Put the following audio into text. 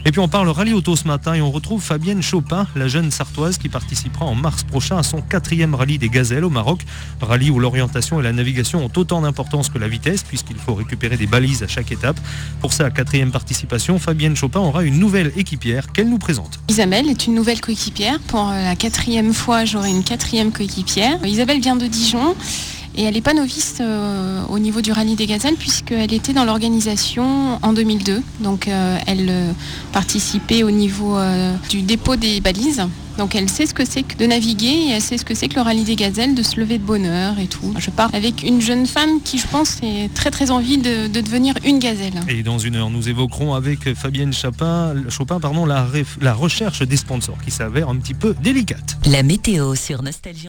Et puis on parle rallye auto ce matin et on retrouve Fabienne Chopin, la jeune sartoise qui participera en mars prochain à son 4e rallye des Gazelles au Maroc. Rallye où l'orientation et la navigation ont autant d'importance que la vitesse puisqu'il faut récupérer des balises à chaque étape. Pour sa 4e participation, Fabienne Chopin aura une nouvelle équipière qu'elle nous présente. Isabelle est une nouvelle coéquipière. Pour la 4e fois, j'aurai une 4e coéquipière. Isabelle vient de Dijon. Et elle n'est pas novice au niveau du rallye des Gazelles puisqu'elle était dans l'organisation en 2002. Donc elle participait au niveau du dépôt des balises. Donc elle sait ce que c'est que de naviguer et elle sait ce que c'est que le rallye des Gazelles, de se lever de bonne heure et tout. Je pars avec une jeune femme qui, je pense, a très très envie de devenir une gazelle. Et dans une heure, nous évoquerons avec Fabienne Chopin la recherche des sponsors qui s'avère un petit peu délicate. La météo sur Nostalgie.